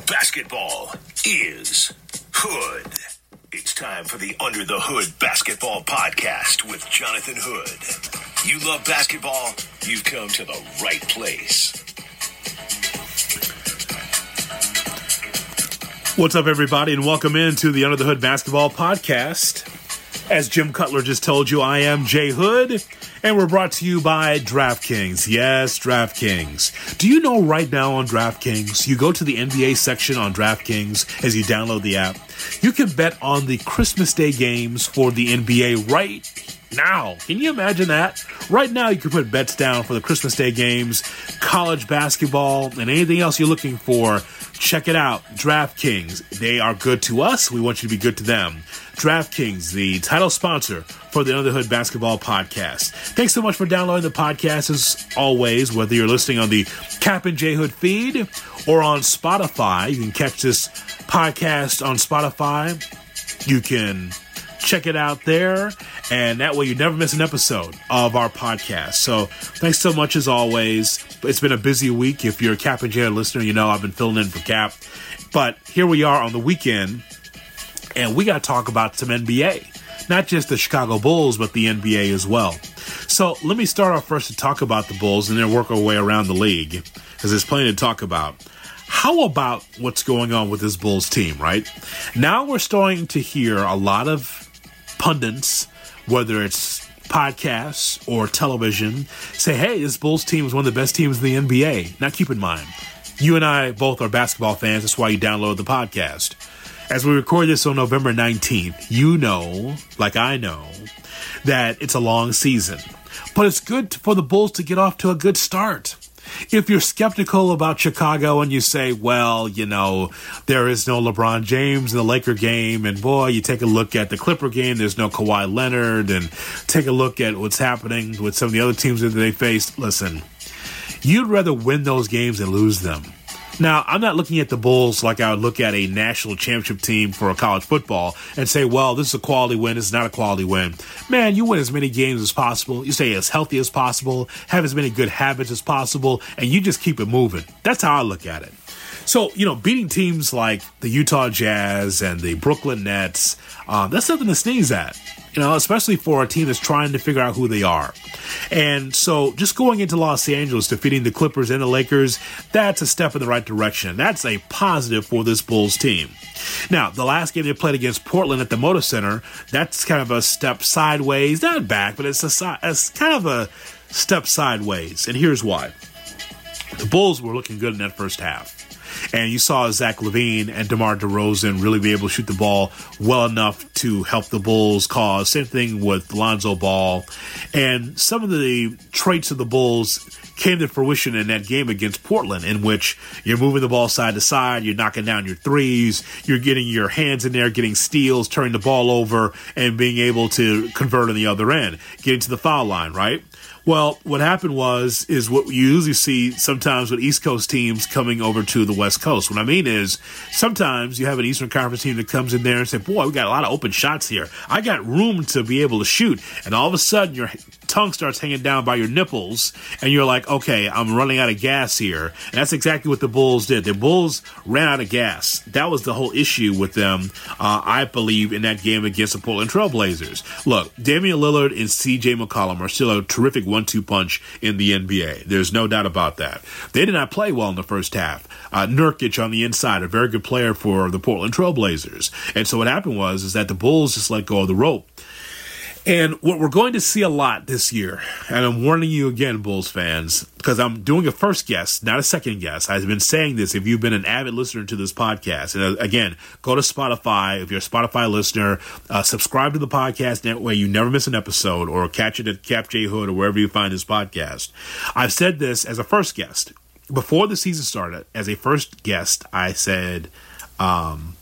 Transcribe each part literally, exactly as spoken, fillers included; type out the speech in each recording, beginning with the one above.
Basketball is Hood. It's time for the Under the Hood Basketball Podcast with Jonathan Hood. You love basketball? You've come to the right place. What's up, everybody, and welcome into the Under the Hood Basketball Podcast. As Jim Cutler just told you, I am Jay Hood, and we're brought to you by DraftKings. Yes, DraftKings. Do you know right now on DraftKings, you go to the N B A section on DraftKings as you download the app, you can bet on the Christmas Day games for the N B A right now. Can you imagine that? Right now, you can put bets down for the Christmas Day games, college basketball, and anything else you're looking for. Check it out. DraftKings. They are good to us. We want you to be good to them. DraftKings, the title sponsor for the Under the Hood Basketball Podcast. Thanks so much for downloading the podcast as always, whether you're listening on the Cap and J Hood feed or on Spotify. You can catch this podcast on Spotify. You can check it out there, and that way you never miss an episode of our podcast. So thanks so much as always. It's been a busy week. If you're a Cap and J listener, you know I've been filling in for Cap. But here we are on the weekend, and we got to talk about some N B A. Not just the Chicago Bulls, but the N B A as well. So let me start off first to talk about the Bulls and then work our way around the league, because there's plenty to talk about. How about what's going on with this Bulls team, right? Now we're starting to hear a lot of pundits, whether it's podcasts or television, say, hey, this Bulls team is one of the best teams in the N B A. Now, keep in mind, you and I both are basketball fans. That's why you download the podcast. As we record this on November nineteenth, you know, like I know, that it's a long season. But it's good for the Bulls to get off to a good start. If you're skeptical about Chicago and you say, well, you know, there is no LeBron James in the Laker game, and boy, you take a look at the Clipper game, there's no Kawhi Leonard, and take a look at what's happening with some of the other teams that they faced. Listen, you'd rather win those games than lose them. Now, I'm not looking at the Bulls like I would look at a national championship team for a college football and say, well, this is a quality win, this is not a quality win. Man, you win as many games as possible. You stay as healthy as possible, have as many good habits as possible, and you just keep it moving. That's how I look at it. So, you know, beating teams like the Utah Jazz and the Brooklyn Nets, um, that's something to sneeze at. You know, especially for a team that's trying to figure out who they are. And so just going into Los Angeles, defeating the Clippers and the Lakers, that's a step in the right direction. That's a positive for this Bulls team. Now, the last game they played against Portland at the Moda Center, that's kind of a step sideways, not back, but it's a it's kind of a step sideways. And here's why. The Bulls were looking good in that first half. And you saw Zach LaVine and DeMar DeRozan really be able to shoot the ball well enough to help the Bulls cause. Same thing with Lonzo Ball. And some of the traits of the Bulls came to fruition in that game against Portland, in which you're moving the ball side to side, you're knocking down your threes, you're getting your hands in there, getting steals, turning the ball over, and being able to convert on the other end, getting to the foul line, right? Well, what happened was, is what you usually see sometimes with East Coast teams coming over to the West Coast. What I mean is, sometimes you have an Eastern Conference team that comes in there and say, boy, we got a lot of open shots here. I got room to be able to shoot. And all of a sudden, your tongue starts hanging down by your nipples, and you're like, okay, I'm running out of gas here. And that's exactly what the Bulls did. The Bulls ran out of gas. That was the whole issue with them, uh, I believe, in that game against the Portland Trail Blazers. Look, Damian Lillard and C J McCollum are still a terrific one two punch in the N B A. There's no doubt about that. They did not play well in the first half. Uh, Nurkic on the inside, a very good player for the Portland Trail Blazers. And so what happened was is that the Bulls just let go of the rope. And what we're going to see a lot this year, and I'm warning you again, Bulls fans, because I'm doing a first guess, not a second guess. I've been saying this if you've been an avid listener to this podcast. And again, go to Spotify. If you're a Spotify listener, uh, subscribe to the podcast. That way you never miss an episode, or catch it at Cap J Hood or wherever you find this podcast. I've said this as a first guest. Before the season started, as a first guest, I said, um,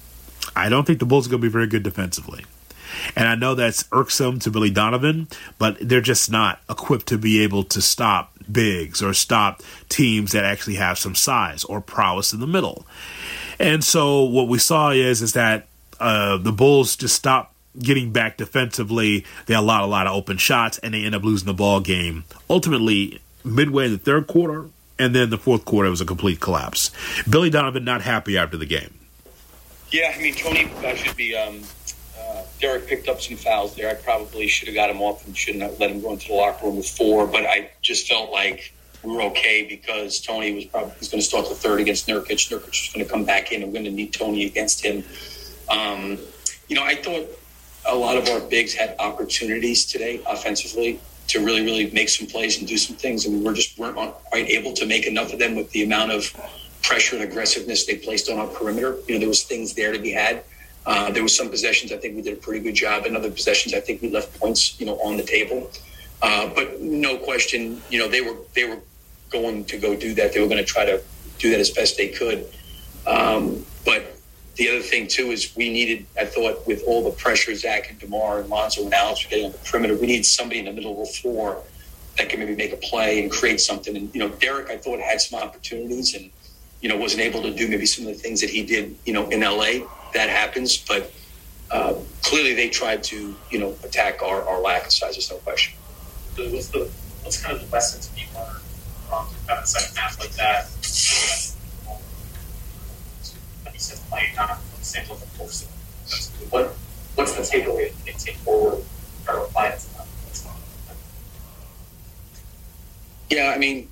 I don't think the Bulls are going to be very good defensively. And I know that's irksome to Billy Donovan, but they're just not equipped to be able to stop bigs or stop teams that actually have some size or prowess in the middle. And so what we saw is, is that uh, the Bulls just stopped getting back defensively. They allowed a lot of open shots, and they end up losing the ball game. Ultimately, midway in the third quarter, and then the fourth quarter was a complete collapse. Billy Donovan not happy after the game. Yeah, I mean, Tony uh, should be um, uh, – Derek picked up some fouls there. I probably should have got him off and shouldn't have let him go into the locker room with four, but I just felt like we were okay because Tony was probably was going to start the third against Nurkic. Nurkic was going to come back in, and we're going to need Tony against him. Um, you know, I thought a lot of our bigs had opportunities today offensively to really, really make some plays and do some things, and we were just weren't quite able to make enough of them with the amount of pressure and aggressiveness they placed on our perimeter. You know, there was things there to be had. Uh, there was some possessions I think we did a pretty good job. In other possessions, I think we left points, you know, on the table. Uh, but no question, you know, they were they were going to go do that. They were going to try to do that as best they could. Um, but the other thing, too, is we needed, I thought, with all the pressure Zach and DeMar and Lonzo and Alex were getting on the perimeter, we need somebody in the middle of the floor that can maybe make a play and create something. And, you know, Derek, I thought, had some opportunities and, you know, wasn't able to do maybe some of the things that he did, you know, in L A. That happens. But uh, clearly they tried to, you know, attack our, our lack of size. There's no question. So what's, the, what's kind of the lesson to be learned from kind of second half like that? Like you said, playing not sample the force. What what's the takeaway that they take forward or apply it to them? Yeah, I mean,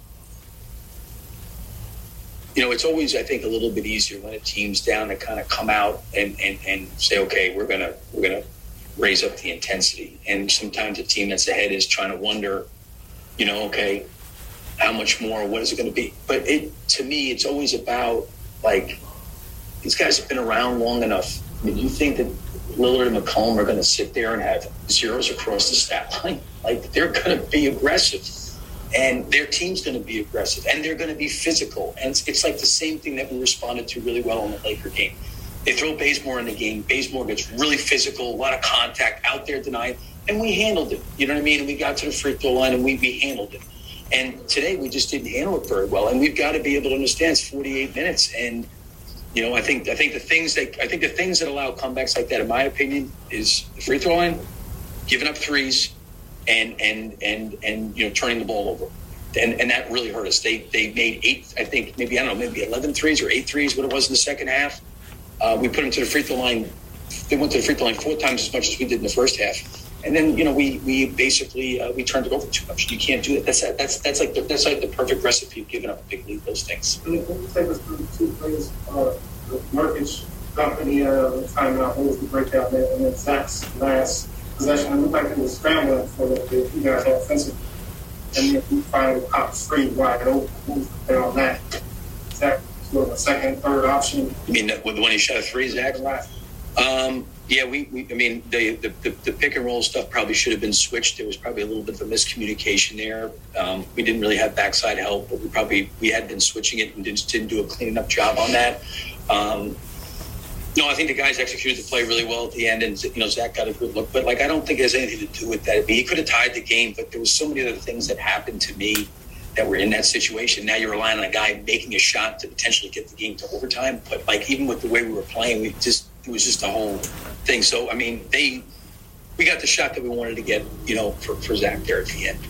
you know, it's always, I think, a little bit easier when a team's down to kind of come out and, and, and say, okay, we're gonna we're gonna raise up the intensity. And sometimes a team that's ahead is trying to wonder, you know, okay, how much more? What is it going to be? But it, to me, it's always about, like, these guys have been around long enough. I mean, you think that Lillard and McCollum are going to sit there and have zeros across the stat line? Like, they're going to be aggressive. And their team's going to be aggressive. And they're going to be physical. And it's, it's like the same thing that we responded to really well in the Laker game. They throw Bazemore in the game. Bazemore gets really physical, a lot of contact, out there denying. And we handled it. You know what I mean? And we got to the free throw line and we, we handled it. And today we just didn't handle it very well. And we've got to be able to understand it's forty-eight minutes. And, you know, I think I think the things that I think the things that allow comebacks like that, in my opinion, is the free throw line, giving up threes, and and and and you know, turning the ball over. And and that really hurt us. They they made eight, I think maybe I don't know, maybe eleven threes or eight threes, what it was in the second half. Uh, we put them to the free throw line. They went to the free throw line four times as much as we did in the first half. And then, you know, we we basically uh, we turned it over too much. You can't do that. That's that's that's like the, that's like the perfect recipe of giving up a big lead. Those things. When you take us through the two plays, uh, the Nurkic company uh, timeout, what was the breakout there, and then Zach's last possession. It looked like it was scrambling for the, the you guys offensive, and then we finally popped free wide open. What was the play on that? Zach was a second, third option. You mean with the one he shot a three, Zach? Um. Yeah, we, we I mean, the, the, the, the pick and roll stuff probably should have been switched. There was probably a little bit of a miscommunication there. Um, we didn't really have backside help, but we probably, we had been switching it and didn't, didn't do a cleaning up job on that. Um, no, I think the guys executed the play really well at the end, and, you know, Zach got a good look. But, like, I don't think it has anything to do with that. I mean, he could have tied the game, but there was so many other things that happened to me that were in that situation. Now you're relying on a guy making a shot to potentially get the game to overtime. But, like, even with the way we were playing, we just it was just a whole thing. So, I mean, they we got the shot that we wanted to get, you know, for, for Zach there at the end.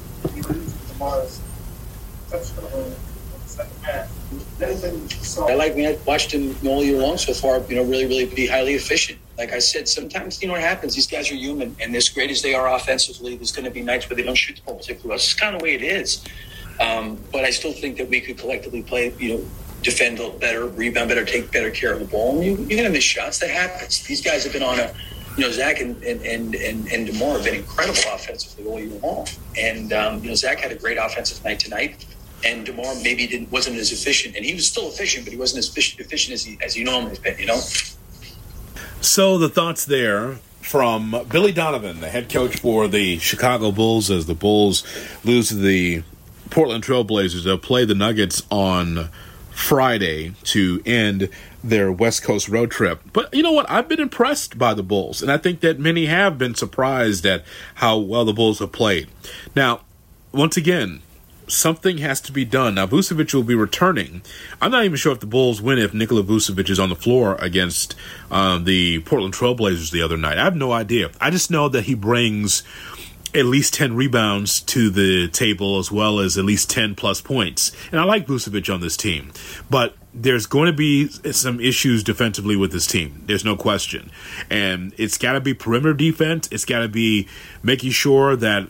I like me. I watched him all year long so far, you know, really, really be highly efficient. Like I said, sometimes, you know, what happens. These guys are human, and as great as they are offensively, there's going to be nights where they don't shoot the ball particularly well. It's kind of the way it is. Um, but I still think that we could collectively play, you know, defend better, rebound better, take better care of the ball. And you, you're going to miss shots. That happens. These guys have been on a, you know, Zach and and and and, and DeMar have been incredible offensively all year long. And um, you know, Zach had a great offensive night tonight, and DeMar maybe didn't wasn't as efficient, and he was still efficient, but he wasn't as efficient as he as he normally has been. You know. So the thoughts there from Billy Donovan, the head coach for the Chicago Bulls, as the Bulls lose to the Portland Trailblazers. They'll play the Nuggets on Friday to end their West Coast road trip. But you know what? I've been impressed by the Bulls, and I think that many have been surprised at how well the Bulls have played. Now, once again, something has to be done. Now, Vucevic will be returning. I'm not even sure if the Bulls win if Nikola Vucevic is on the floor against uh, the Portland Trailblazers the other night. I have no idea. I just know that he brings at least ten rebounds to the table as well as at least ten plus points. And I like Vucevic on this team, but there's going to be some issues defensively with this team. There's no question. And it's got to be perimeter defense. It's got to be making sure that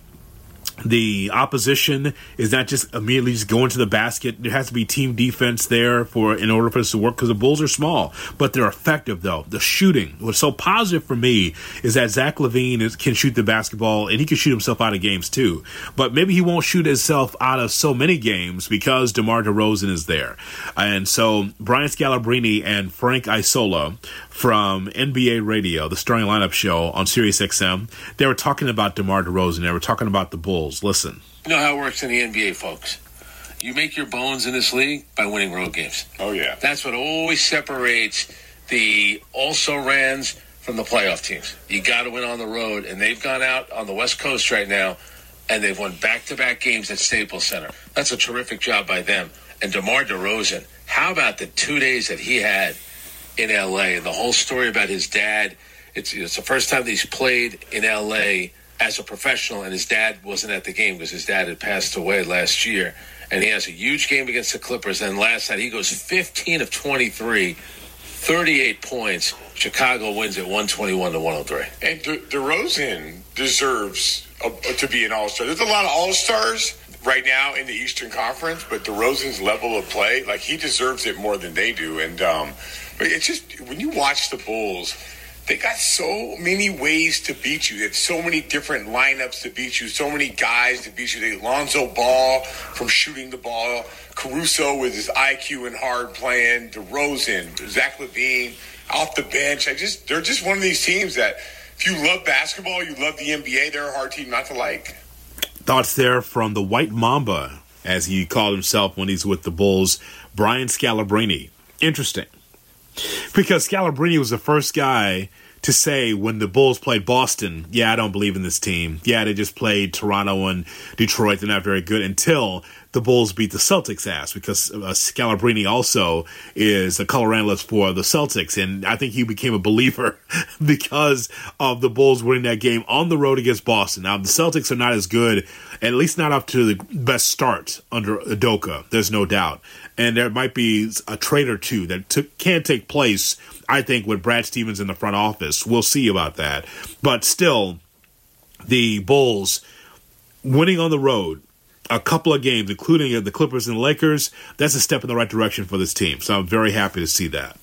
the opposition is not just immediately just going to the basket. There has to be team defense there for in order for this to work, because the Bulls are small, but they're effective though. The shooting, what's so positive for me is that Zach LaVine is, can shoot the basketball, and he can shoot himself out of games too. But maybe he won't shoot himself out of so many games because DeMar DeRozan is there. And so Brian Scalabrine and Frank Isola from N B A Radio, the Starting Lineup show on Sirius X M, they were talking about DeMar DeRozan. They were talking about the Bulls. Listen. You know how it works in the N B A, folks. You make your bones in this league by winning road games. Oh, yeah. That's what always separates the also-rans from the playoff teams. You got to win on the road, and they've gone out on the West Coast right now, and they've won back-to-back games at Staples Center. That's a terrific job by them. And DeMar DeRozan, how about the two days that he had in L A, and the whole story about his dad? It's, it's the first time that he's played in L A as a professional, and his dad wasn't at the game because his dad had passed away last year. And he has a huge game against the Clippers. And last night he goes fifteen of twenty-three, thirty-eight points. Chicago wins at one twenty-one to one oh three. And De- DeRozan deserves a, to be an all-star. There's a lot of all-stars right now in the Eastern Conference, but DeRozan's level of play, like, he deserves it more than they do. And um, but it's just, when you watch the Bulls, they got so many ways to beat you. They have so many different lineups to beat you, so many guys to beat you. They Lonzo Ball from shooting the ball, Caruso with his I Q and hard playing, DeRozan, Zach LaVine off the bench. I just they're just one of these teams that, if you love basketball, you love the N B A, they're a hard team not to like. Thoughts there from the White Mamba, as he called himself when he's with the Bulls, Brian Scalabrine. Interesting. Because Scalabrine was the first guy to say when the Bulls played Boston, yeah, I don't believe in this team. Yeah, they just played Toronto and Detroit. They're not very good, until the Bulls beat the Celtics' ass, because uh, Scalabrine also is a color analyst for the Celtics. And I think he became a believer because of the Bulls winning that game on the road against Boston. Now, the Celtics are not as good, at least not up to the best start under Udoka. There's no doubt. And there might be a trade or two that t- can take place, I think, with Brad Stevens in the front office. We'll see about that. But still, the Bulls winning on the road a couple of games, including the Clippers and the Lakers, that's a step in the right direction for this team. So I'm very happy to see that.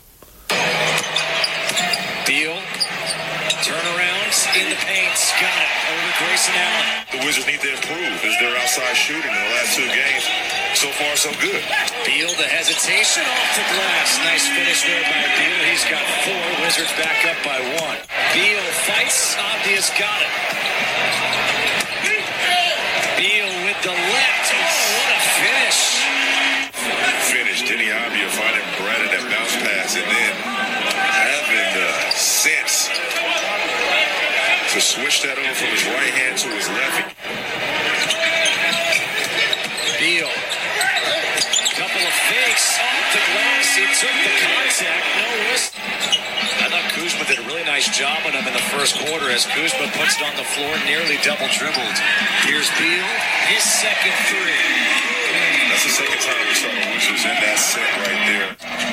Beal, turnarounds in the paint, got it over Grayson Allen. The Wizards need to improve as their outside shooting in the last two games. So far, so good. Beal, the hesitation off the glass. Nice finish there by Beal. He's got four. Wizards back up by one. Beal fights. Abdia's got it. Beal with the left. Oh, what a finish. Finish. Denny Abdia finding Brad at that bounce pass, and then having the sense to switch that over from his right hand to his left. Beal. Couple of fakes off the glass. He took the contact. No risk. I thought Kuzma did a really nice job on him in the first quarter as Kuzma puts it on the floor, nearly double dribbled. Here's Beal, his second three. That's the second time we saw the Wizards in that set right there.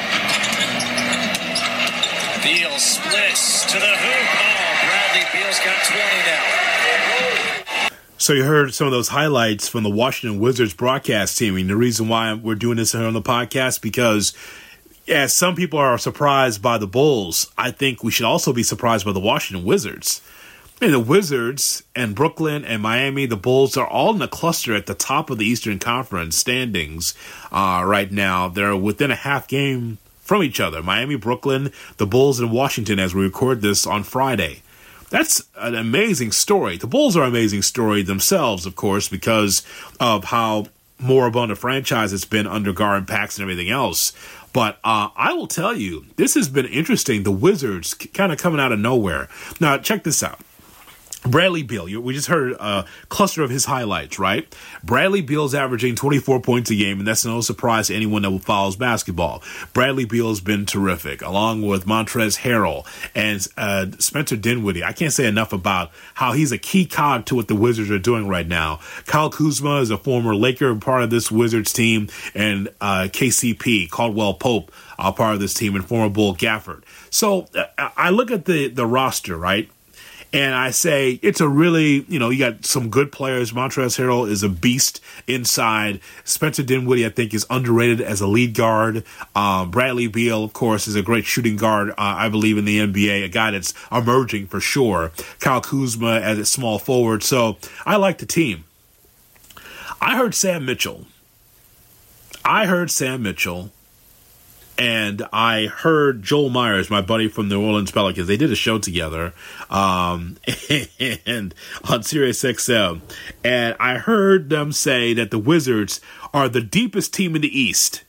Beal splits to the hoop. Oh, Bradley Beal's got twenty now. So you heard some of those highlights from the Washington Wizards broadcast team. And the reason why we're doing this here on the podcast, because as some people are surprised by the Bulls, I think we should also be surprised by the Washington Wizards. I mean, the Wizards and Brooklyn and Miami, the Bulls are all in a cluster at the top of the Eastern Conference standings uh, right now. They're within a half game from each other. Miami, Brooklyn, the Bulls, and Washington as we record this on Friday. That's an amazing story. The Bulls are an amazing story themselves, of course, because of how moribund a franchise it's been under Gar and Pax and everything else. But uh, I will tell you, this has been interesting. The Wizards kind of coming out of nowhere. Now, check this out. Bradley Beal, you, we just heard a cluster of his highlights, right? Bradley Beal's averaging twenty-four points a game, and that's no surprise to anyone that follows basketball. Bradley Beal has been terrific, along with Montrezl Harrell and uh, Spencer Dinwiddie. I can't say enough about how he's a key cog to what the Wizards are doing right now. Kyle Kuzma is a former Laker, part of this Wizards team, and uh, K C P, Caldwell Pope, uh, part of this team, and former Bull Gafford. So uh, I look at the, the roster, right? And I say it's a really, you know, you got some good players. Montrezl Harrell is a beast inside. Spencer Dinwiddie, I think, is underrated as a lead guard. Um, Bradley Beal, of course, is a great shooting guard, uh, I believe, in the N B A, a guy that's emerging for sure. Kyle Kuzma as a small forward. So I like the team. I heard Sam Mitchell. I heard Sam Mitchell. And I heard Joel Myers, my buddy from the New Orleans Pelicans. They did a show together um, and on Sirius X M. And I heard them say that the Wizards are the deepest team in the East.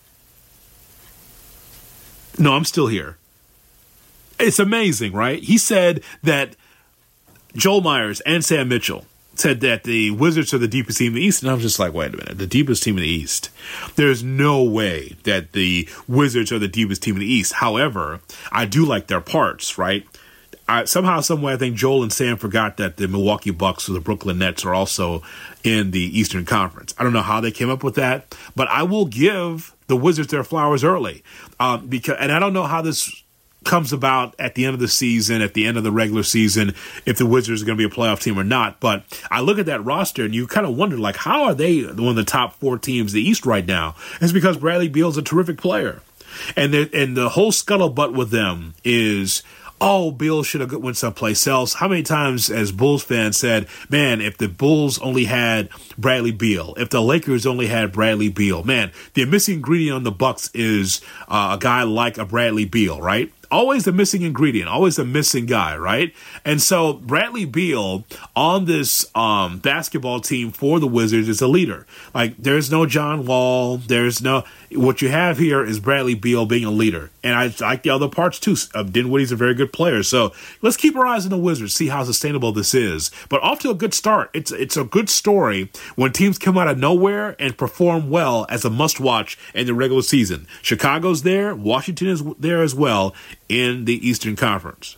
No, I'm still here. It's amazing, right? He said that Joel Myers and Sam Mitchell said that the Wizards are the deepest team in the East, and I was just like, wait a minute, the deepest team in the East? There's no way that the Wizards are the deepest team in the East. However, I do like their parts, right? I, somehow, some way, I think Joel and Sam forgot that the Milwaukee Bucks or the Brooklyn Nets are also in the Eastern Conference. I don't know how they came up with that, but I will give the Wizards their flowers early, um, because, and I don't know how this comes about at the end of the season, at the end of the regular season, if the Wizards are going to be a playoff team or not. But I look at that roster and you kind of wonder, like, how are they one of the top four teams in the East right now? It's because Bradley Beal's a terrific player. And the, and the whole scuttlebutt with them is, oh, Beal should have went someplace else. How many times as Bulls fans said, man, if the Bulls only had Bradley Beal, if the Lakers only had Bradley Beal, man, the missing ingredient on the Bucks is uh, a guy like a Bradley Beal, right? Always the missing ingredient, always the missing guy, right? And so Bradley Beal on this um, basketball team for the Wizards is a leader. Like, there's no John Wall. There's no, what you have here is Bradley Beal being a leader. And I like the other parts too. Uh, Dinwiddie's a very good player. So let's keep our eyes on the Wizards, see how sustainable this is. But off to a good start. It's, it's a good story when teams come out of nowhere and perform well as a must watch in the regular season. Chicago's there. Washington is there as well in the Eastern Conference.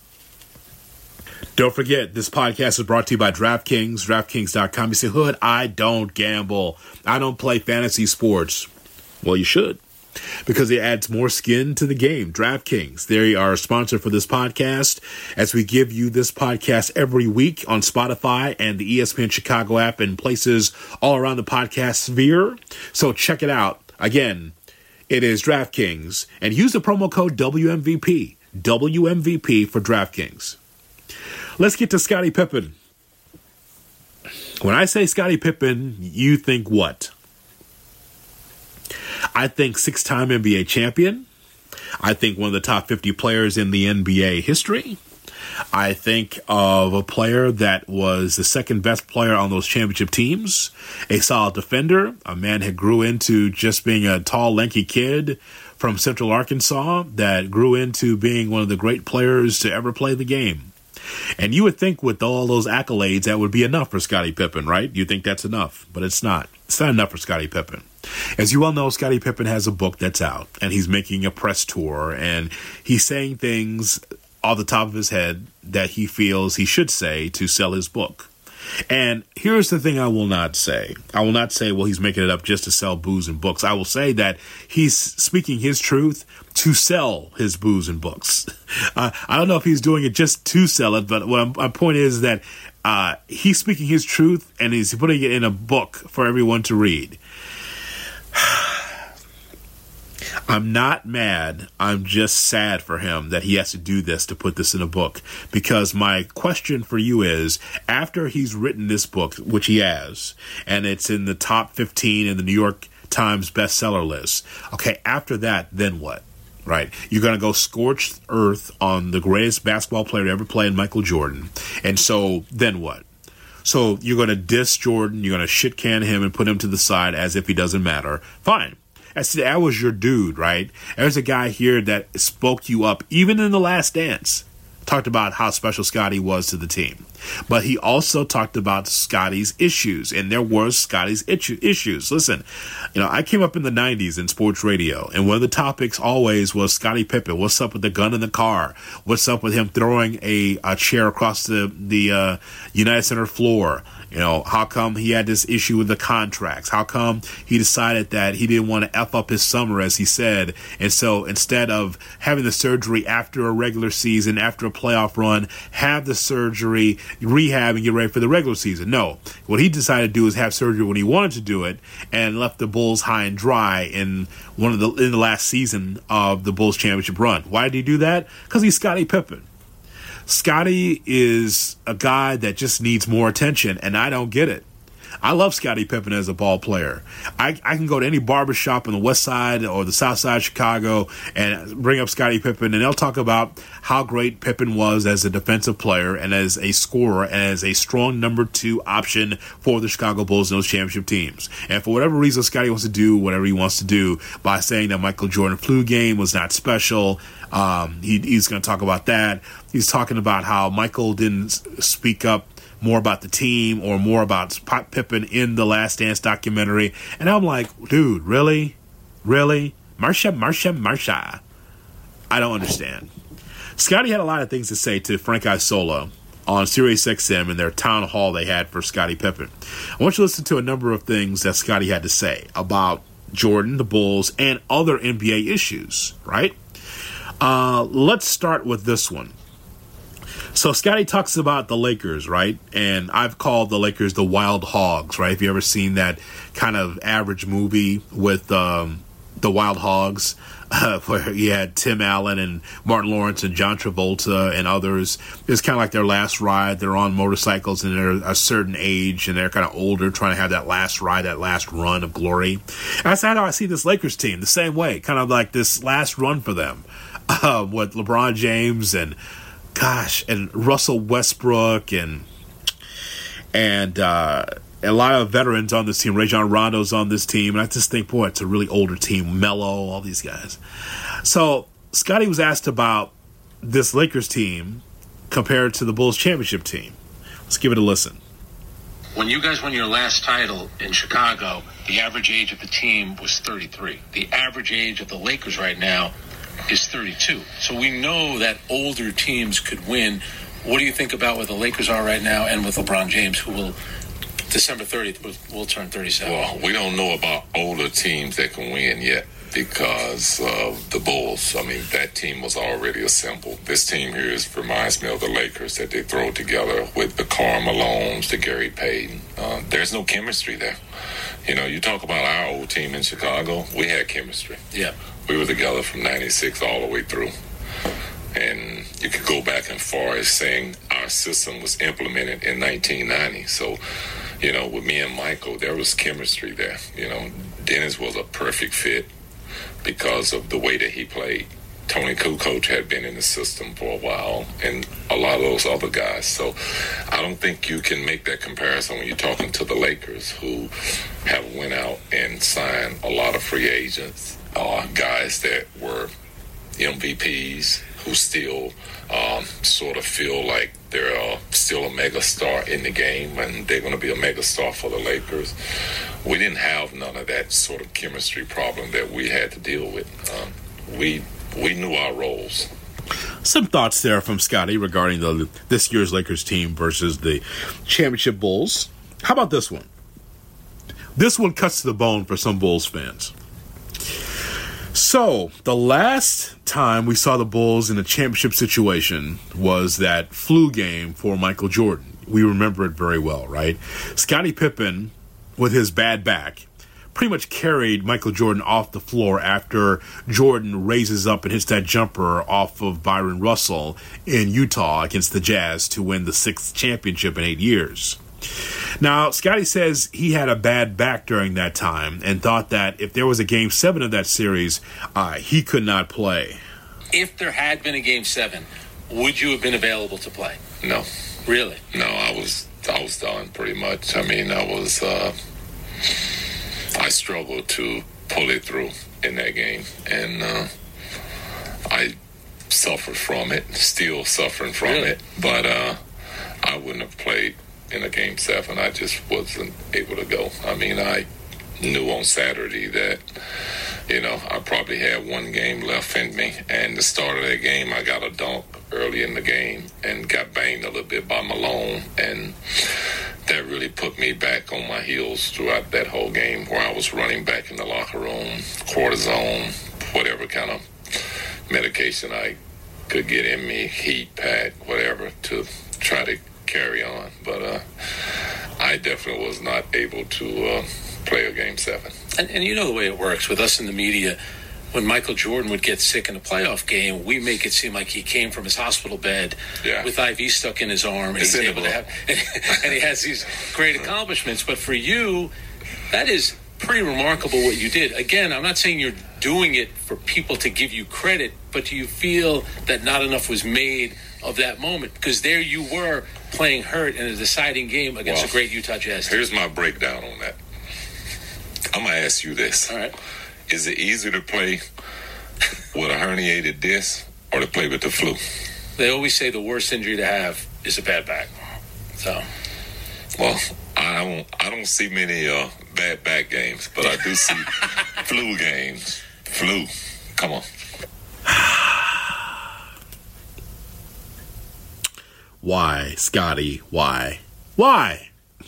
Don't forget, this podcast is brought to you by DraftKings, DraftKings dot com. You say, Hood, I don't gamble. I don't play fantasy sports. Well, you should, because it adds more skin to the game. DraftKings, they are a sponsor for this podcast, as we give you this podcast every week on Spotify and the E S P N Chicago app and places all around the podcast sphere. So check it out. Again, it is DraftKings, and use the promo code W M V P, W M V P for DraftKings. Let's get to Scottie Pippen. When I say Scottie Pippen, you think what? I think six-time N B A champion. I think one of the top fifty players in the N B A history. I think of a player that was the second best player on those championship teams, a solid defender, a man who grew into just being a tall, lanky kid from Central Arkansas that grew into being one of the great players to ever play the game. And you would think with all those accolades that would be enough for Scottie Pippen, right? You think that's enough, but it's not. It's not enough for Scottie Pippen. As you all know, Scottie Pippen has a book that's out, and he's making a press tour, and he's saying things off the top of his head that he feels he should say to sell his book. And here's the thing I will not say. I will not say, well, he's making it up just to sell booze and books. I will say that he's speaking his truth to sell his booze and books. Uh, I don't know if he's doing it just to sell it, but what my point is that uh, he's speaking his truth and he's putting it in a book for everyone to read. I'm not mad. I'm just sad for him that he has to do this, to put this in a book. Because my question for you is, after he's written this book, which he has, and it's in the top fifteen in the New York Times bestseller list, okay, after that, then what? Right? You're going to go scorched earth on the greatest basketball player to ever play in Michael Jordan. And so, then what? So, you're going to diss Jordan, you're going to shit can him and put him to the side as if he doesn't matter. Fine. That's, that was your dude, right? There's a guy here that spoke you up, even in The Last Dance. talked about how special Scotty was to the team. But he also talked about Scotty's issues, and there were Scotty's issues. Listen, you know, I came up in the nineties in sports radio, and one of the topics always was Scottie Pippen. What's up with the gun in the car? What's up with him throwing a, a chair across the, the uh, United Center floor? You know, how come he had this issue with the contracts? How come he decided that he didn't want to F up his summer, as he said? And so instead of having the surgery after a regular season, after a playoff run, have the surgery, rehab, and get ready for the regular season. No. What he decided to do is have surgery when he wanted to do it and left the Bulls high and dry in one of the in the last season of the Bulls championship run. Why did he do that? Because he's Scottie Pippen. Scotty is a guy that just needs more attention, and I don't get it. I love Scottie Pippen as a ball player. I, I can go to any barbershop on the west side or the south side of Chicago and bring up Scottie Pippen, and they'll talk about how great Pippen was as a defensive player and as a scorer and as a strong number two option for the Chicago Bulls and those championship teams. And for whatever reason, Scotty wants to do whatever he wants to do by saying that Michael Jordan flu game was not special. Um, he, he's going to talk about that. He's talking about how Michael didn't speak up more about the team or more about Pippen in the Last Dance documentary. And I'm like, dude, really? Really? Marsha, Marsha, Marsha. I don't understand. Scotty had a lot of things to say to Frank Isola on Sirius X M in their town hall they had for Scottie Pippen. I want you to listen to a number of things that Scotty had to say about Jordan, the Bulls, and other N B A issues, right? Uh, let's start with this one. So Scotty talks about the Lakers, right? And I've called the Lakers the Wild Hogs, right? Have you ever seen that kind of average movie with um, the Wild Hogs, uh, where you had Tim Allen and Martin Lawrence and John Travolta and others? It's kind of like their last ride. They're on motorcycles and they're a certain age and they're kind of older, trying to have that last ride, that last run of glory. And that's how I see this Lakers team, the same way, kind of like this last run for them uh, with LeBron James and Gosh, and Russell Westbrook and and uh, a lot of veterans on this team. Rajon Rondo's on this team. And I just think, boy, it's a really older team. Melo, all these guys. So Scotty was asked about this Lakers team compared to the Bulls championship team. Let's give it a listen. When you guys won your last title in Chicago, the average age of the team was thirty-three. The average age of the Lakers right now is thirty-two. So we know that older teams could win. What do you think about where the Lakers are right now and with LeBron James, who will December thirtieth will, will turn thirty-seven? Well, we don't know about older teams that can win yet because of the Bulls. I mean, that team was already assembled. This team here is, reminds me of the Lakers that they throw together with the Karl Malones, the Gary Payton. Uh, there's no chemistry there. You know, you talk about our old team in Chicago, we had chemistry. Yeah. We were together from ninety-six all the way through. And you could go back and far as saying our system was implemented in nineteen ninety. So, you know, with me and Michael, there was chemistry there. You know, Dennis was a perfect fit because of the way that he played. Tony Kukoc had been in the system for a while, and a lot of those other guys. So I don't think you can make that comparison when you're talking to the Lakers, who have went out and signed a lot of free agents, uh, guys that were M V Ps, who still um, sort of feel like they're uh, still a mega star in the game, and they're going to be a mega star for the Lakers. We didn't have none of that sort of chemistry problem that we had to deal with. Um, we we knew our roles. Some thoughts there from Scotty regarding the this year's Lakers team versus the championship Bulls. How about this one? This one cuts to the bone for some Bulls fans. So, the last time we saw the Bulls in a championship situation was that flu game for Michael Jordan. We remember it very well, right? Scottie Pippen, with his bad back, pretty much carried Michael Jordan off the floor after Jordan raises up and hits that jumper off of Byron Russell in Utah against the Jazz to win the sixth championship in eight years. Now, Scotty says he had a bad back during that time and thought that if there was a game seven of that series, uh, he could not play. If there had been a game seven, would you have been available to play? No. Really? No, I was I was done pretty much. I mean, I was uh, I struggled to pull it through in that game, and uh, I suffered from it, still suffering from Really? it. But uh, I wouldn't have played in a game seven. I just wasn't able to go. I mean, I knew on Saturday that, you know, I probably had one game left in me. And the start of that game, I got a dunk early in the game and got banged a little bit by Malone. And that really put me back on my heels throughout that whole game, where I was running back in the locker room, cortisone, whatever kind of medication I could get in me, heat pack, whatever, to try to carry on. But uh, I definitely was not able to uh, play a game seven. And, and you know the way it works with us in the media. When Michael Jordan would get sick in a playoff game, we make it seem like he came from his hospital bed Yeah. with I V stuck in his arm, and It's he's in the able to book. have, and he has these great accomplishments. But for you, that is pretty remarkable what you did. Again, I'm not saying you're doing it for people to give you credit, but do you feel that not enough was made of that moment? Because there you were playing hurt in a deciding game against Well, a great Utah Jazz team. Here's my breakdown on that. I'm going to ask you this. All right. Is it easier to play with a herniated disc or to play with the flu? They always say the worst injury to have is a bad back. So, Well, I don't I don't see many uh, bad back games, but I do see flu games. Flu. Come on. Why, Scotty? Why? Why?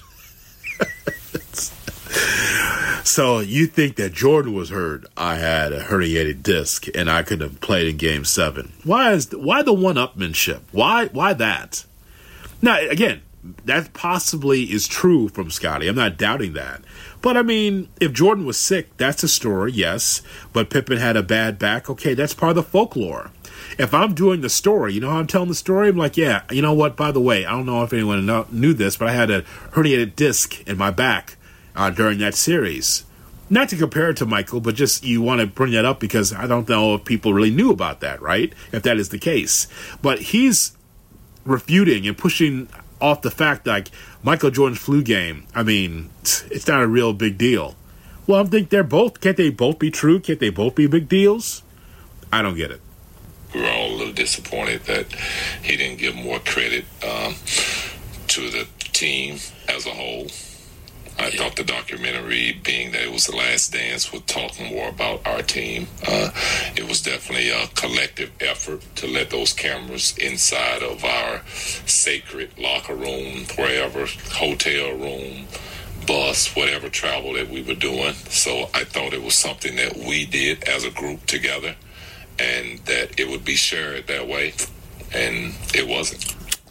So you think that Jordan was hurt? I had a herniated disc, and I could have played in Game Seven. Why is why the one-upmanship? Why why that? Now again, that possibly is true from Scotty. I'm not doubting that. But I mean, if Jordan was sick, that's a story, yes. But Pippen had a bad back. Okay, that's part of the folklore. If I'm doing the story, you know how I'm telling the story? I'm like, yeah, you know what? By the way, I don't know if anyone know, knew this, but I had a herniated disc in my back uh, during that series. Not to compare it to Michael, but just you want to bring that up because I don't know if people really knew about that, right? If that is the case. But he's refuting and pushing off the fact that like, Michael Jordan's flu game, I mean, it's not a real big deal. Well, I think they're both, can't they both be true? Can't they both be big deals? I don't get it. We were all a little disappointed that he didn't give more credit um, to the team as a whole. I Yeah. thought the documentary, being that it was The Last Dance, would talk more about our team. Uh, it was definitely a collective effort to let those cameras inside of our sacred locker room, wherever, hotel room, bus, whatever travel that we were doing. So I thought it was something that we did as a group together, and that it would be shared that way, and it wasn't.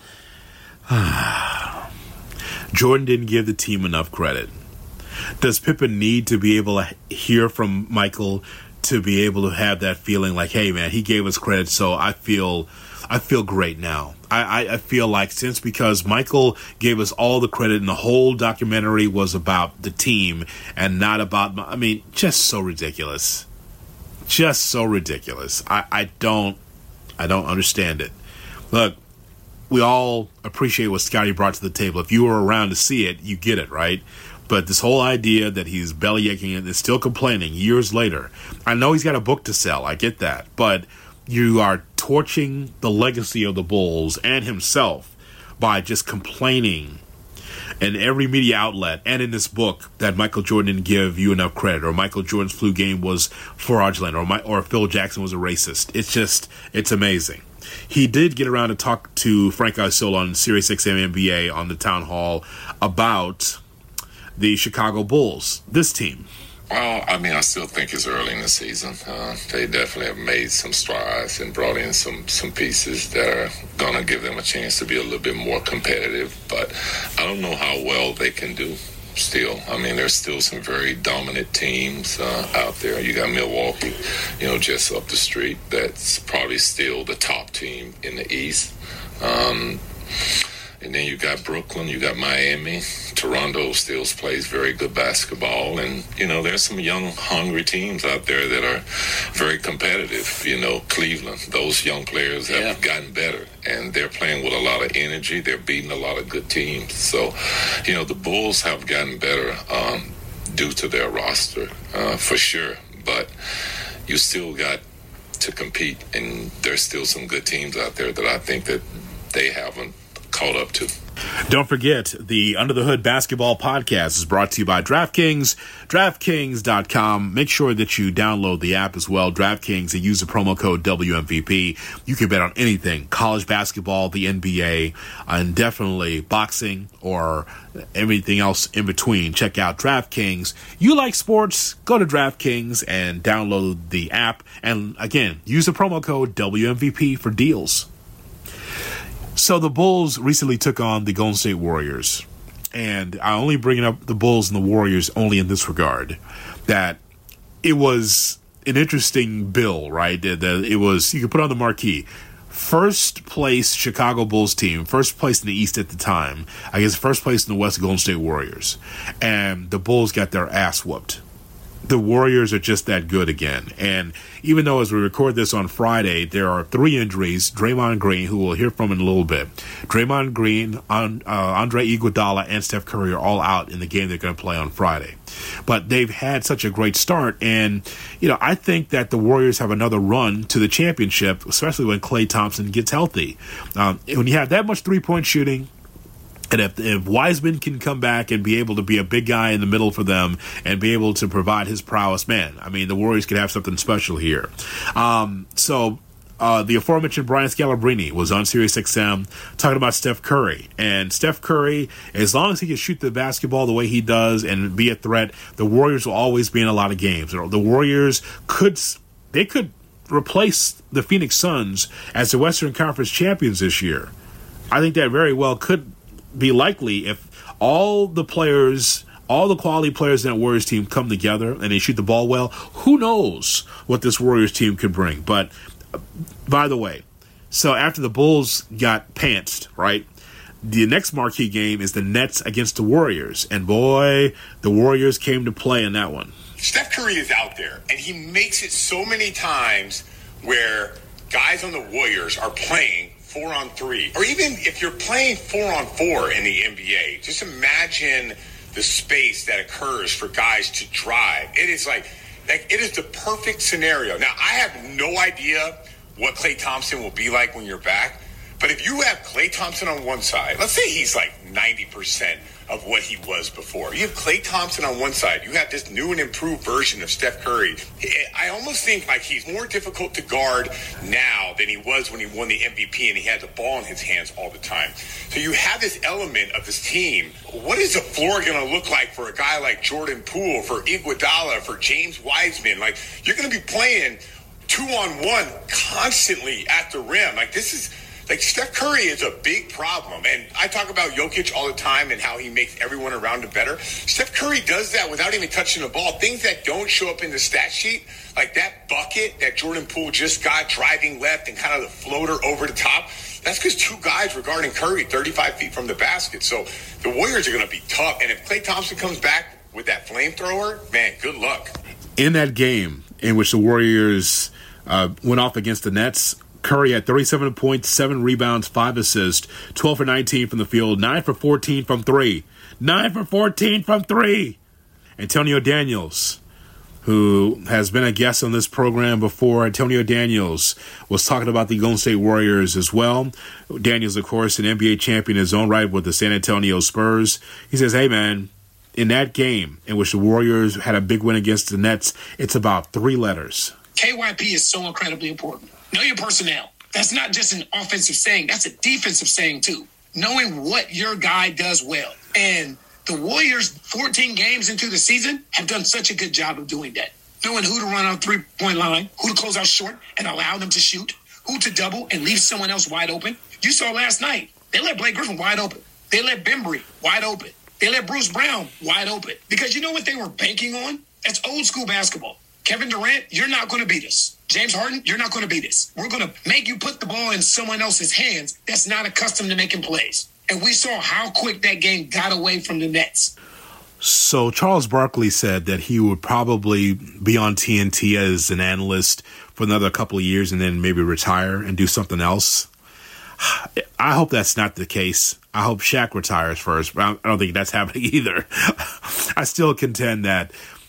Jordan didn't give the team enough credit. Does Pippen need to be able to hear from Michael to be able to have that feeling like, hey, man, he gave us credit, so I feel I feel great now. I, I, I feel like since because Michael gave us all the credit and the whole documentary was about the team and not about, I mean, just so ridiculous. Just so ridiculous. I, I don't I don't understand it. Look, we all appreciate what Scotty brought to the table. If you were around to see it, you get it, right? But this whole idea that he's bellyaching and is still complaining years later. I know he's got a book to sell. I get that. But you are torching the legacy of the Bulls and himself by just complaining in every media outlet and in this book that Michael Jordan didn't give you enough credit, or Michael Jordan's flu game was fraudulent, or my, or Phil Jackson was a racist. It's just, it's amazing. He did get around to talk to Frank Isola on Sirius X M N B A on the town hall about the Chicago Bulls, this team. Well, I mean, I still think it's early in the season. Uh, they definitely have made some strides and brought in some, some pieces that are going to give them a chance to be a little bit more competitive. But I don't know how well they can do still. I mean, there's still some very dominant teams uh, out there. You got Milwaukee, you know, just up the street. That's probably still the top team in the East. Um And then you got Brooklyn, you got Miami. Toronto still plays very good basketball. And, you know, there's some young, hungry teams out there that are very competitive. You know, Cleveland, those young players have Yeah. gotten better. And they're playing with a lot of energy. They're beating a lot of good teams. So, you know, the Bulls have gotten better um, due to their roster, uh, for sure. But you still got to compete. And there's still some good teams out there that I think that they haven't caught up to. Don't forget, the Under the Hood Basketball Podcast is brought to you by DraftKings, DraftKings dot com. Make sure that you download the app as well, DraftKings, and use the promo code W M V P. You can bet on anything, college basketball, the N B A, and definitely boxing or everything else in between. Check out DraftKings. You like sports, go to DraftKings and download the app. And again, use the promo code W M V P for deals. So the Bulls recently took on the Golden State Warriors, and I only bring up the Bulls and the Warriors only in this regard, that it was an interesting bill, right? That it was, you could put on the marquee, first place Chicago Bulls team, first place in the East at the time, I guess first place in the West, Golden State Warriors, and the Bulls got their ass whooped. The Warriors are just that good again. And even though as we record this on Friday, there are three injuries, Draymond Green, who we'll hear from in a little bit, Draymond Green, uh, Andre Iguodala, and Steph Curry are all out in the game they're going to play on Friday. But they've had such a great start. And, you know, I think that the Warriors have another run to the championship, especially when Klay Thompson gets healthy. Um, when you have that much three-point shooting, and if, if Wiseman can come back and be able to be a big guy in the middle for them and be able to provide his prowess, man, I mean, the Warriors could have something special here. Um, so uh, the aforementioned Brian Scalabrine was on Sirius X M talking about Steph Curry. And Steph Curry, as long as he can shoot the basketball the way he does and be a threat, the Warriors will always be in a lot of games. The Warriors could, they could replace the Phoenix Suns as the Western Conference champions this year. I think that very well could be likely if all the players, all the quality players in that Warriors team come together and they shoot the ball well. Who knows what this Warriors team could bring? But uh, by the way, so after the Bulls got pantsed, right, the next marquee game is the Nets against the Warriors. And boy, the Warriors came to play in that one. Steph Curry is out there, and he makes it so many times where guys on the Warriors are playing four on three, or even if you're playing four on four in the N B A, just imagine the space that occurs for guys to drive. It is like, like it is the perfect scenario. Now, I have no idea what Klay Thompson will be like when you're back, but if you have Klay Thompson on one side, let's say he's like ninety percent of what he was before. You have Klay Thompson on one side. You have this new and improved version of Steph Curry. I almost think like he's more difficult to guard now than he was when he won the M V P and he had the ball in his hands all the time. So you have this element of this team. What is the floor going to look like for a guy like Jordan Poole, for Iguodala, for James Wiseman? Like, you're going to be playing two-on-one constantly at the rim. Like, this is... Like, Steph Curry is a big problem. And I talk about Jokic all the time and how he makes everyone around him better. Steph Curry does that without even touching the ball. Things that don't show up in the stat sheet, like that bucket that Jordan Poole just got driving left and kind of the floater over the top, that's because two guys were guarding Curry thirty-five feet from the basket. So the Warriors are going to be tough. And if Klay Thompson comes back with that flamethrower, man, good luck. In that game in which the Warriors uh, went off against the Nets, Curry had thirty-seven points, seven rebounds, five assists, twelve for nineteen from the field, nine for fourteen from three. nine for fourteen from three. Antonio Daniels, who has been a guest on this program before, Antonio Daniels was talking about the Golden State Warriors as well. Daniels, of course, an N B A champion in his own right with the San Antonio Spurs. He says, hey, man, in that game in which the Warriors had a big win against the Nets, it's about three letters. K Y P is so incredibly important. Know your personnel. That's not just an offensive saying. That's a defensive saying, too. Knowing what your guy does well. And the Warriors, fourteen games into the season, have done such a good job of doing that. Knowing who to run on three-point line, who to close out short and allow them to shoot, who to double and leave someone else wide open. You saw last night, they let Blake Griffin wide open. They let Bembry wide open. They let Bruce Brown wide open. Because you know what they were banking on? It's old school basketball. Kevin Durant, you're not going to beat us. James Harden, you're not going to beat us. We're going to make you put the ball in someone else's hands that's not accustomed to making plays. And we saw how quick that game got away from the Nets. So Charles Barkley said that he would probably be on T N T as an analyst for another couple of years and then maybe retire and do something else. I hope that's not the case. I hope Shaq retires first, but I don't think that's happening either. I still contend that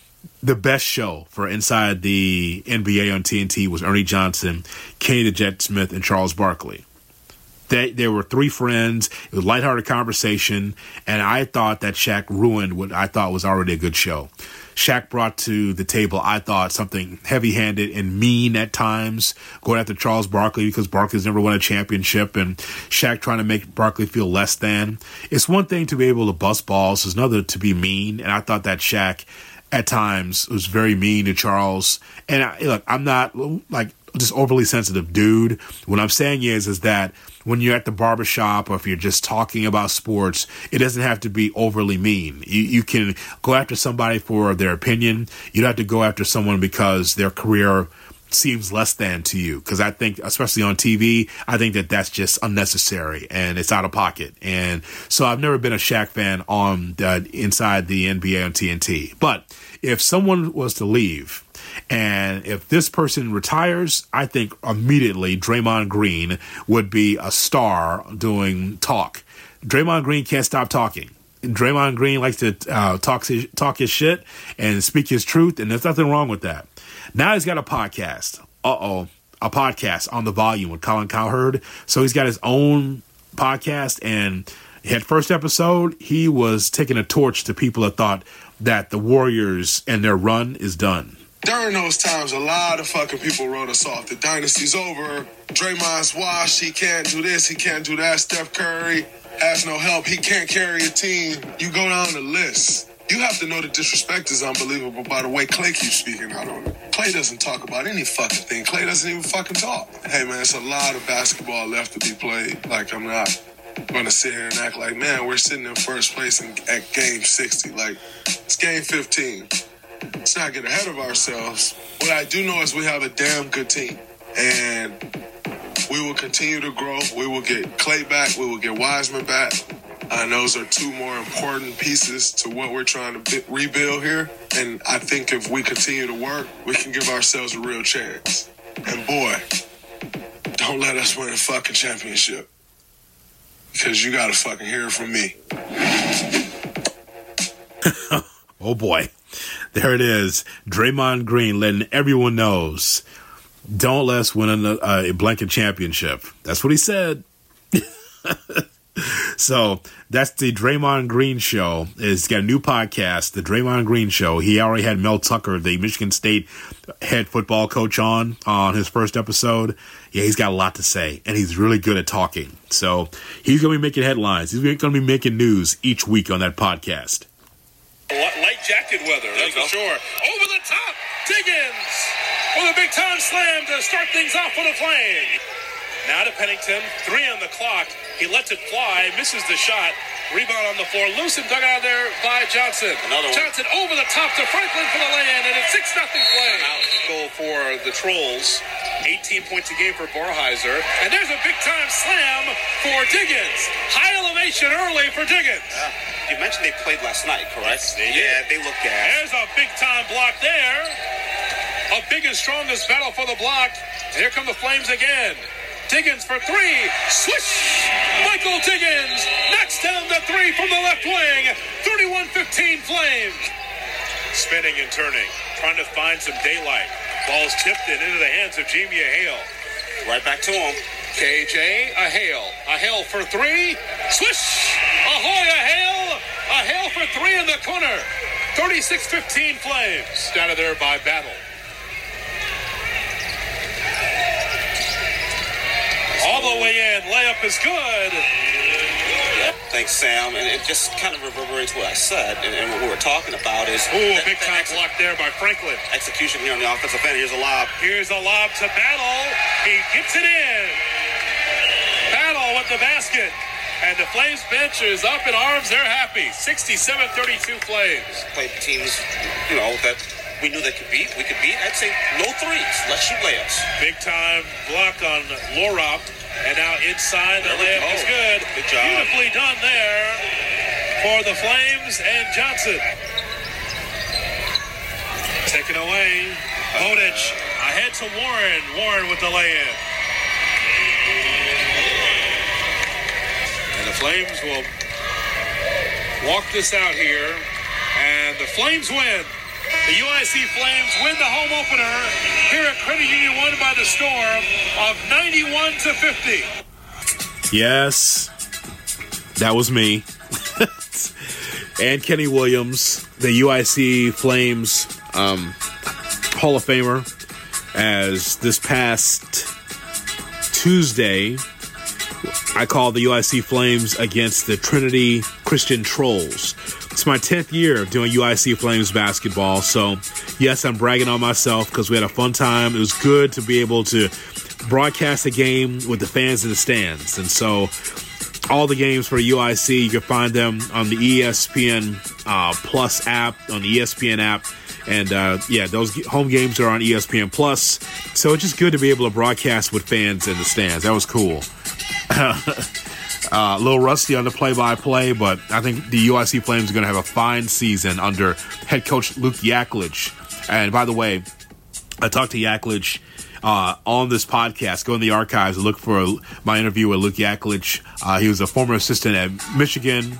the best show for Inside the N B A on T N T was Ernie Johnson, Kenny the Jet Smith, and Charles Barkley. They, they were three friends. It was lighthearted conversation, and I thought that Shaq ruined what I thought was already a good show. Shaq brought to the table, I thought, something heavy-handed and mean at times, going after Charles Barkley because Barkley's never won a championship, and Shaq trying to make Barkley feel less than. It's one thing to be able to bust balls. It's another to be mean, and I thought that Shaq, at times, was very mean to Charles. And I, look, I'm not, like, just overly sensitive dude. What I'm saying is, is that when you're at the barbershop or if you're just talking about sports, it doesn't have to be overly mean. You, you can go after somebody for their opinion. You don't have to go after someone because their career seems less than to you. Because I think, especially on T V, I think that that's just unnecessary and it's out of pocket. And so I've never been a Shaq fan on uh, Inside the N B A on T N T. But if someone was to leave, and if this person retires, I think immediately Draymond Green would be a star doing talk. Draymond Green can't stop talking. Draymond Green likes to uh, talk, his, talk his shit and speak his truth, and there's nothing wrong with that. Now he's got a podcast. Uh-oh. A podcast on The Volume with Colin Cowherd. So he's got his own podcast, and at first episode, he was taking a torch to people that thought that the Warriors and their run is done. During those times, a lot of fucking people wrote us off. The dynasty's over. Draymond's washed. He can't do this. He can't do that. Steph Curry has no help. He can't carry a team. You go down the list. You have to know the disrespect is unbelievable by the way Klay keeps speaking out on it. Klay doesn't talk about any fucking thing. Klay doesn't even fucking talk. Hey, man, it's a lot of basketball left to be played. Like, I'm not going to sit here and act like, man, we're sitting in first place in, at game sixty. Like, it's game fifteen. Let's not get ahead of ourselves. What I do know is we have a damn good team. And we will continue to grow. We will get Klay back. We will get Wiseman back. And those are two more important pieces to what we're trying to bi- rebuild here. And I think if we continue to work, we can give ourselves a real chance. And boy, don't let us win a fucking championship. Because you got to fucking hear it from me. Oh boy. There it is. Draymond Green letting everyone knows, don't let us win a, a blanket championship. That's what he said. So that's the Draymond Green Show. He's got a new podcast, the Draymond Green Show. He already had Mel Tucker, the Michigan State head football coach, on on his first episode. Yeah, he's got a lot to say, and he's really good at talking. So he's going to be making headlines. He's going to be making news each week on that podcast. Light jacket weather, that's for sure. Over the top, Diggins with a big time slam to start things off for the Flame. Now to Pennington, three on the clock. He lets it fly, misses the shot. Rebound on the floor, loose and dug out there by Johnson. Another one. Johnson over the top to Franklin for the lay-in, and it's six nothing Flame. Goal for the Trolls. eighteen points a game for Barheiser. And there's a big-time slam for Diggins. High elevation early for Diggins. Uh, you mentioned they played last night, correct? They yeah, did. They look gas. There's a big-time block there. A big and strongest battle for the block. Here come the Flames again. Diggins for three. Swish! Michael Diggins knocks down the three from the left wing. thirty-one fifteen Flames. Spinning and turning. Trying to find some daylight. Ball's tipped in into the hands of Jamie Hale. Right back to him. K J, a Hale. A Hale for three. Swish! Ahoy, a Hale. A Hale for three in the corner. thirty-six fifteen Flames. Down of there by Battle. All the way in. Layup is good. Thanks, Sam. And it just kind of reverberates what I said. And, and what we were talking about is... Ooh, a big time ex- block there by Franklin. Execution here on the offensive end. Here's a lob. Here's a lob to Battle. He gets it in. Battle with the basket. And the Flames bench is up in arms. They're happy. sixty-seven thirty-two Flames. Played teams, you know, that we knew they could beat. We could beat. I'd say no threes. Let's shoot layups. Big time block on Lorop. And now inside, the layup is good. Good job. Beautifully done there for the Flames and Johnson. Taken away. Hodich ahead to Warren. Warren with the lay-in. And the Flames will walk this out here. And the Flames win The U I C Flames win the home opener here at Credit Union One by the Storm of ninety-one to fifty. Yes, that was me. And Kenny Williams, the U I C Flames um, Hall of Famer, as this past Tuesday, I called the U I C Flames against the Trinity Christian Trolls. It's my tenth year doing U I C Flames basketball, so yes, I'm bragging on myself because we had a fun time. It was good to be able to broadcast a game with the fans in the stands, and so all the games for U I C, you can find them on the E S P N uh, Plus app, on the E S P N app. And, uh, yeah, those home games are on E S P N Plus. So it's just good to be able to broadcast with fans in the stands. That was cool. uh, a little rusty on the play-by-play, but I think the U I C Flames are going to have a fine season under head coach Luke Yaklich. And, by the way, I talked to Yaklich Uh, on this podcast. Go in the archives and look for my interview with Luke Yaklich. Uh, he was a former assistant at Michigan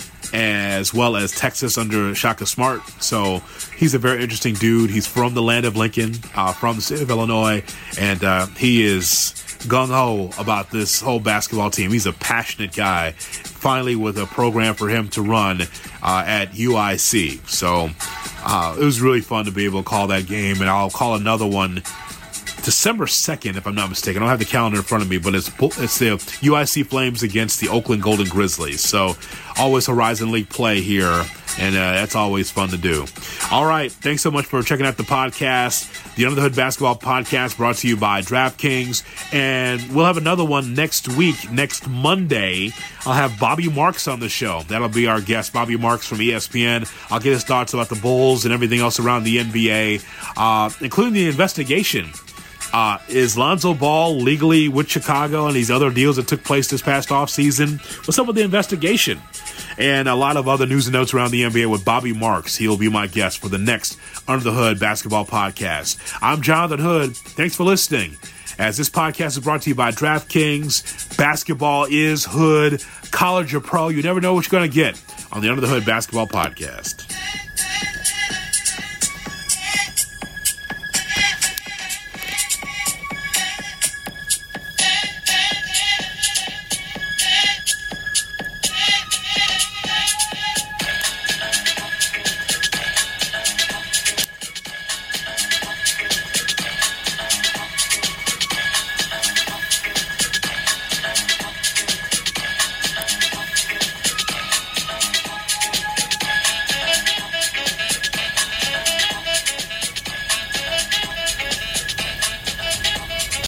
as well as Texas under Shaka Smart. So he's a very interesting dude. He's from the land of Lincoln, uh, from the state of Illinois, and uh, he is gung-ho about this whole basketball team. He's a passionate guy, finally with a program for him to run uh, at U I C. So uh, it was really fun to be able to call that game, and I'll call another one December second, if I'm not mistaken. I don't have the calendar in front of me, but it's it's the U I C Flames against the Oakland Golden Grizzlies. So always Horizon League play here, and uh, that's always fun to do. All right, thanks so much for checking out the podcast, the Under the Hood Basketball Podcast, brought to you by DraftKings, and we'll have another one next week, next Monday. I'll have Bobby Marks on the show. That'll be our guest, Bobby Marks from E S P N. I'll get his thoughts about the Bulls and everything else around the N B A, uh, including the investigation. Uh, is Lonzo Ball legally with Chicago and these other deals that took place this past offseason? What's up with the investigation? And a lot of other news and notes around the N B A with Bobby Marks. He'll be my guest for the next Under the Hood Basketball Podcast. I'm Jonathan Hood. Thanks for listening. As this podcast is brought to you by DraftKings, basketball is hood, college or pro. You never know what you're going to get on the Under the Hood Basketball Podcast.